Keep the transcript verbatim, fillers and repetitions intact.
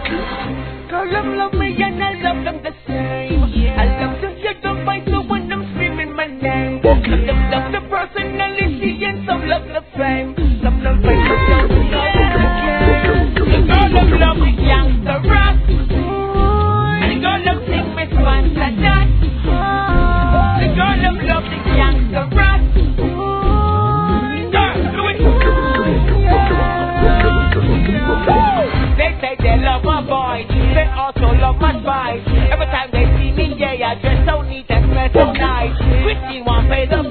Cause them love me and I love them the same. I love to hear the voice so when I'm screaming my name. Some them love the personality and some love the fame. Some love the fame, some love the game. All them love the gangster rap. The girl them sing me sponsor that. The girl them love the gangster rap. They say they love my boy, they also love my spice. Every time they see me, yeah, I dress so neat and smell so nice. Christine won't pay the